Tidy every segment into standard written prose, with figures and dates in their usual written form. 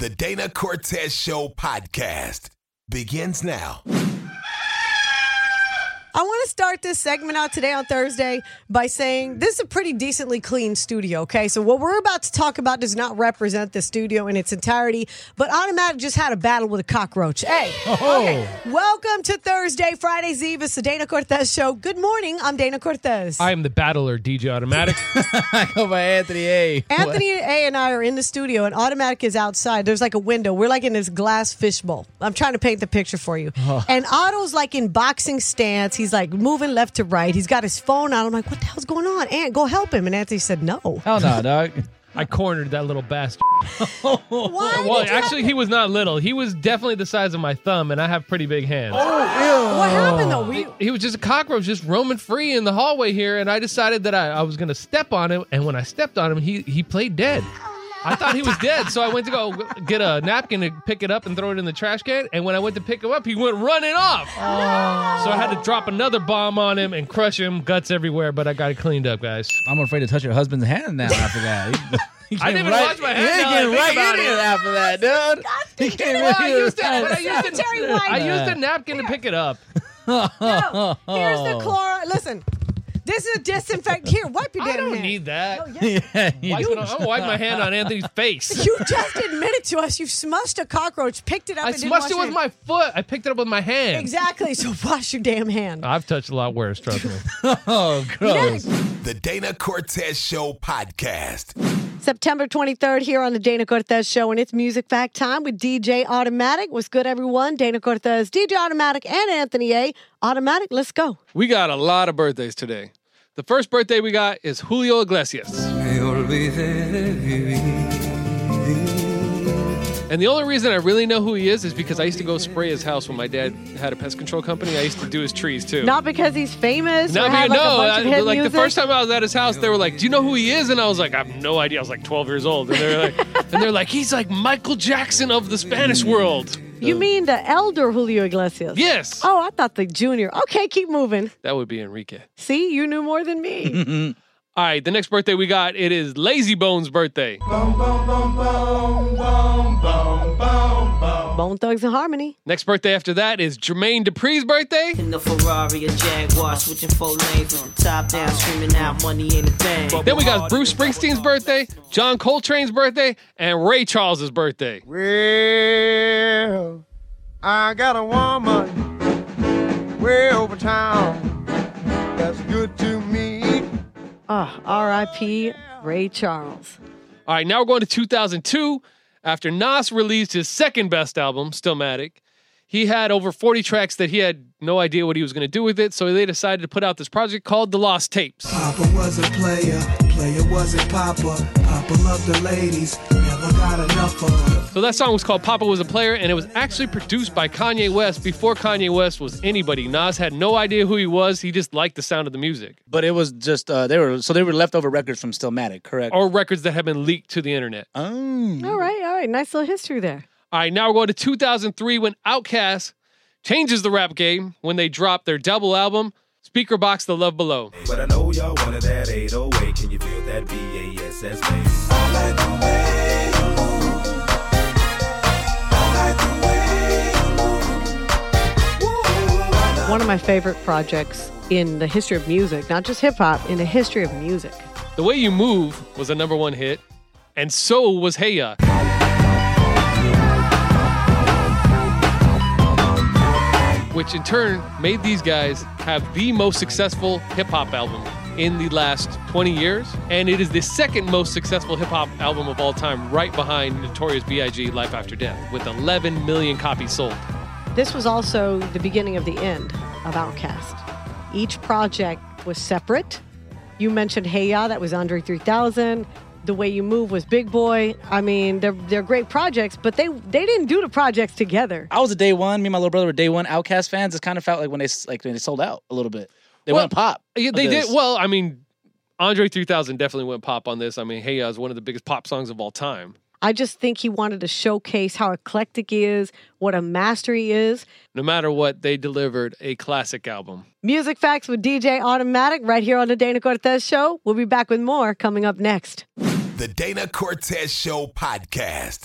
The Dana Cortez Show podcast begins now. I want to start this segment out today on Thursday by saying this is a pretty decently clean studio, okay? So what we're about to talk about does not represent the studio in its entirety, but Automatic just had a battle with a cockroach. Hey, okay. Welcome to Thursday, Friday's Eve. It's the Dana Cortez Show. Good morning. I'm Dana Cortez. I am the battler, DJ Automatic. I go by Anthony A. Anthony A and I are in the studio, and Automatic is outside. There's like a window. We're like in this glass fishbowl. I'm trying to paint the picture for you. And Otto's like in boxing stance. He's like moving left to right. He's got his phone out. I'm like, what the hell's going on? Ant, go help him. And Anthony said, no. Hell no, dog. I cornered that little bastard. Why? Well, actually, he was not little. He was definitely the size of my thumb, and I have pretty big hands. What happened, though? He was just a cockroach just roaming free in the hallway here, and I decided that I was going to step on him, and when I stepped on him, he played dead. I thought he was dead, so I went to go get a napkin and pick it up and throw it in the trash can, and when I went to pick him up, he went running off. So I had to drop another bomb on him and crush him, guts everywhere, but I got it cleaned up, guys. I'm afraid to touch your husband's hand now after that. I didn't even wash my hand. After that, dude. I used a napkin to pick it up. No, here's the Clorox. Listen, this is a disinfect. Here, wipe your damn hand. I don't need that. No, yes. I'm going to wipe my hand on Anthony's face. You just admitted to us you smushed a cockroach, picked it up, I and didn't wash smushed it with your my foot. I picked it up with my hand. Exactly, so wash your damn hand. I've touched a lot worse, trust me. Oh, gross. The Dana Cortez Show podcast. September 23rd here on the Dana Cortez Show, and it's Music Fact time with DJ Automatic. What's good, everyone? Dana Cortez, DJ Automatic, and Anthony A. Automatic, let's go. We got a lot of birthdays today. The first birthday we got is Julio Iglesias. And the only reason I really know who he is because I used to go spray his house when my dad had a pest control company. I used to do his trees, too. Not because he's famous? No, or have, like, a bunch of hit like music? the first time I was at his house, they were like, do you know who he is? And I was like, I have no idea. I was like 12 years old. And they're like, he's like Michael Jackson of the Spanish world. You mean the elder Julio Iglesias? Yes. Oh, I thought the junior. Okay, keep moving. That would be Enrique. See, you knew more than me. All right, the next birthday we got, it is Lazy Bones' birthday. Bone Thugs and Harmony. Next birthday after that is Jermaine Dupri's birthday. In the Ferrari, a Jaguar, switching 4 lanes with the top down, screaming out money ain't a thing. Then we got Bruce Springsteen's birthday, John Coltrane's birthday, and Ray Charles's birthday. Well, I got a woman way over town that's good to me. R.I.P. Ray Charles. All right, now we're going to 2002. After Nas released his second best album, Stillmatic, he had over 40 tracks that he had no idea what he was going to do with it, so they decided to put out this project called The Lost Tapes. Papa was a player, player wasn't Papa. Papa loved the ladies, never got enough of her. So that song was called Papa Was a Player, and it was actually produced by Kanye West before Kanye West was anybody. Nas had no idea who he was. He just liked the sound of the music. But it was just, they were leftover records from Stillmatic, correct? Or records that have been leaked to the internet. Oh. All right. Nice little history there. All right, now we're going to 2003 when Outkast changes the rap game when they drop their double album, Speaker Box The Love Below. But I know y'all wanted that 808. Can you feel that BASS bass? One of my favorite projects in the history of music, not just hip-hop, in the history of music. The Way You Move was a #1 hit, and so was Hey Ya. Which in turn made these guys have the most successful hip-hop album in the last 20 years. And it is the second most successful hip-hop album of all time, right behind Notorious B.I.G. Life After Death, with 11 million copies sold. This was also the beginning of the end of Outkast. Each project was separate. You mentioned Hey Ya, that was Andre 3000. The Way You Move was Big Boy. I mean, they're great projects, but they didn't do the projects together. I was a day one. Me and my little brother were day one Outkast fans. It kind of felt like when they sold out a little bit. They went pop. Yeah, they did. Well, I mean, Andre 3000 definitely went pop on this. I mean, Hey Ya is one of the biggest pop songs of all time. I just think he wanted to showcase how eclectic he is, what a master he is. No matter what, they delivered a classic album. Music Facts with DJ Automatic right here on the Dana Cortez Show. We'll be back with more coming up next. The Dana Cortez Show podcast.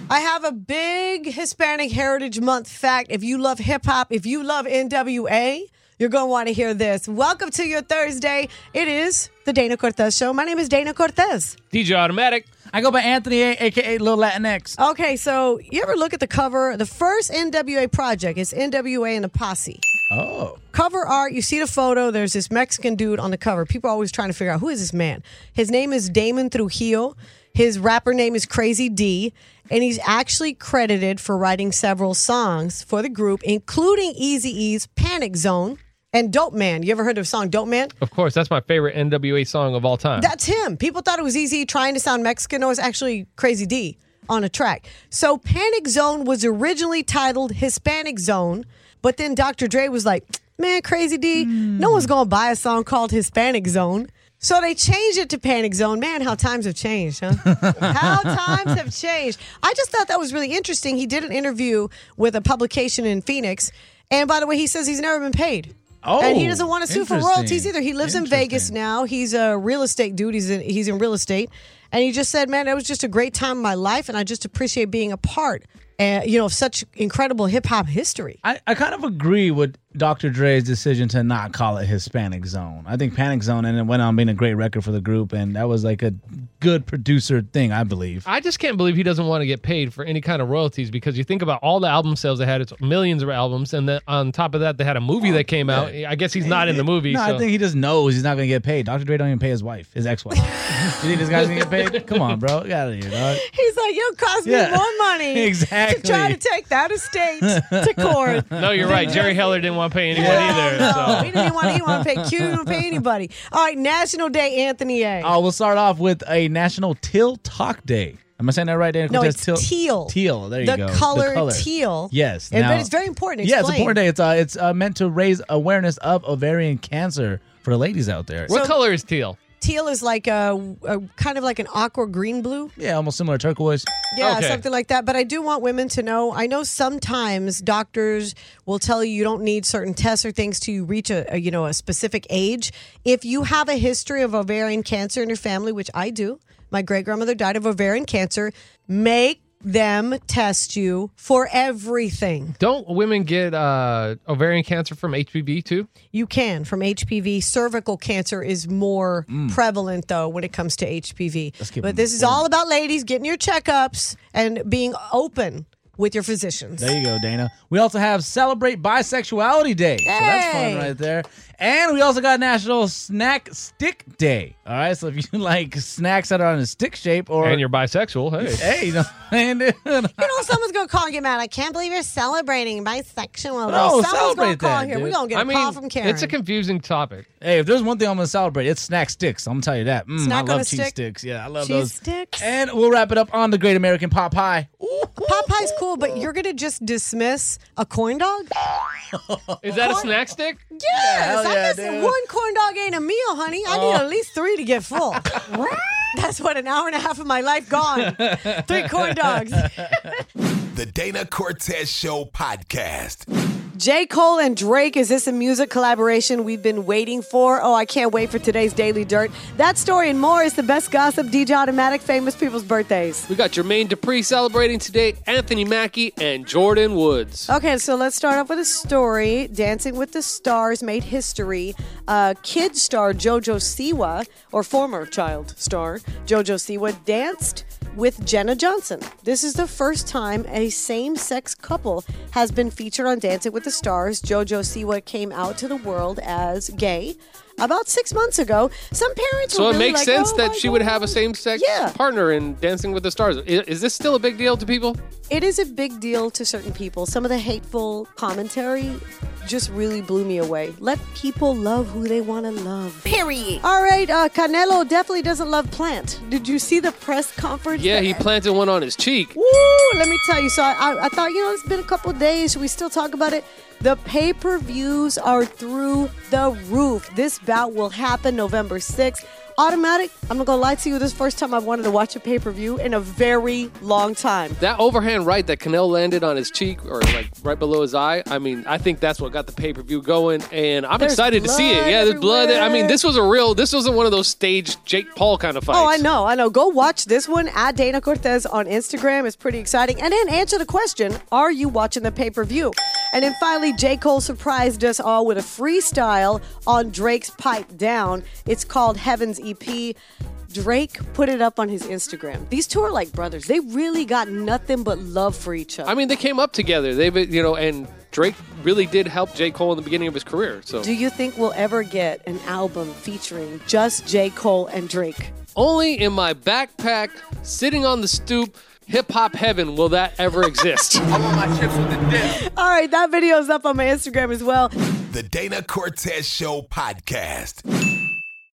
I have a big Hispanic Heritage Month fact. If you love hip hop, if you love NWA, you're going to want to hear this. Welcome to your Thursday. It is the Dana Cortez Show. My name is Dana Cortez. DJ Automatic. I go by Anthony A, a.k.a. Lil Latinx. Okay, so you ever look at the cover? The first NWA project is NWA and the Posse. Oh. Cover art, you see the photo, there's this Mexican dude on the cover. People are always trying to figure out, who is this man? His name is Damon Trujillo. His rapper name is Crazy D, and he's actually credited for writing several songs for the group, including Eazy-E's Panic Zone and Dope Man. You ever heard of the song Dope Man? Of course, that's my favorite NWA song of all time. That's him. People thought it was Eazy trying to sound Mexican. No, it's actually Crazy D on a track. So Panic Zone was originally titled Hispanic Zone, but then Dr. Dre was like, man, Crazy D, no one's going to buy a song called Hispanic Zone. So they changed it to Panic Zone. Man, how times have changed, huh? How times have changed. I just thought that was really interesting. He did an interview with a publication in Phoenix. And by the way, he says he's never been paid. Oh, and he doesn't want to sue for interesting. royalties either. He lives in Vegas now. He's a real estate dude. He's in real estate. And he just said, man, it was just a great time in my life. And I just appreciate being a part of such incredible hip-hop history. I kind of agree with Dr. Dre's decision to not call it Hispanic Zone. I think Panic Zone and it went on being a great record for the group, and that was like a good producer thing, I believe. I just can't believe he doesn't want to get paid for any kind of royalties, because you think about all the album sales they had, it's millions of albums, and then on top of that, they had a movie that came out. I guess he's not in the movie. No, so. I think he just knows he's not going to get paid. Dr. Dre don't even pay his wife, his ex-wife. You think this guy's going to get paid? Come on, bro. Get out of here, dog. He's like, it'll cost me more money exactly. to try to take that estate to court. No, you're right. Jerry Heller didn't want to pay anyone either. No, So. he didn't want to pay Q, he didn't pay anybody. All right, National Day, Anthony A. We'll start off with a National Teal Talk Day. Am I saying that right, Dana? No, it's teal. Teal, there you go. The color teal. Yes. But it's very important. Yeah, it's an important day. It's meant to raise awareness of ovarian cancer for the ladies out there. What color is teal? Teal is like a kind of like an aqua green blue. Yeah, almost similar to turquoise. Yeah, Okay. something like that. But I do want women to know, I know sometimes doctors will tell you don't need certain tests or things to reach a specific age. If you have a history of ovarian cancer in your family, which I do, my great-grandmother died of ovarian cancer, make them test you for everything. Don't women get ovarian cancer from HPV too? You can from HPV. Cervical cancer is more prevalent, though, when it comes to HPV. But this is all about ladies getting your checkups and being open with your physicians. There you go, Dana. We also have Celebrate Bisexuality Day. So that's fun right there. And we also got National Snack Stick Day. All right, so if you like snacks that are in a stick shape, or And you're bisexual, hey. Someone's going to call and get mad. I can't believe you're celebrating bisexual. No, Someone's celebrate going to call that, here. We're dude. going to get a call from Karen. It's a confusing topic. Hey, if there's one thing I'm going to celebrate, it's snack sticks. I'm going to tell you that. Snack I on love a cheese stick? sticks. Yeah, I love Cheese those. sticks? And we'll wrap it up on the Great American Pot Pie. Pot pie's cool, but you're going to just dismiss a corn dog? Is that a snack stick? Yes. hell I yeah, guess dude. one corn dog ain't a meal, honey. I need at least 3 to get full. That's what, an hour and a half of my life gone. 3 corn dogs. The Dana Cortez Show podcast. J. Cole and Drake, is this a music collaboration we've been waiting for? Oh, I can't wait for today's Daily Dirt. That story and more is the best gossip, DJ Automatic, famous people's birthdays. We got Jermaine Dupri celebrating today, Anthony Mackie, and Jordan Woods. Okay, so let's start off with a story. Dancing with the Stars made history. Kid star JoJo Siwa, or former child star JoJo Siwa, danced with Jenna Johnson. This is the first time a same-sex couple has been featured on Dancing with the Stars. JoJo Siwa came out to the world as gay about 6 months ago. Some parents So were it really makes like, sense oh that my she would have a God. same-sex Yeah. partner in Dancing with the Stars. Is this still a big deal to people? It is a big deal to certain people. Some of the hateful commentary just really blew me away. Let people love who they want to love. Period. All right, Canelo definitely doesn't love plant. Did you see the press conference? Yeah, he planted one on his cheek. Woo! Let me tell you. So I thought, it's been a couple of days. Should we still talk about it? The pay-per-views are through the roof. This bout will happen November 6th. Automatic, I'm not going to lie to you, this is the first time I've wanted to watch a pay-per-view in a very long time. That overhand right that Canelo landed on his cheek or like right below his eye, I mean, I think that's what got the pay-per-view going, and I'm excited to see it. Yeah, there's blood. I mean, this wasn't one of those staged Jake Paul kind of fights. Oh, I know. Go watch this one at Dana Cortez on Instagram. It's pretty exciting. And then answer the question, are you watching the pay-per-view? And then finally, J. Cole surprised us all with a freestyle on Drake's Pipe Down. It's called Heaven's EP. Drake put it up on his Instagram. These two are like brothers. They really got nothing but love for each other. I mean, they came up together. And Drake really did help J. Cole in the beginning of his career. So, do you think we'll ever get an album featuring just J. Cole and Drake? Only in my backpack, sitting on the stoop, hip-hop heaven will that ever exist. I want my chips with the dip. All right, that video's up on my Instagram as well. The Dana Cortez Show podcast.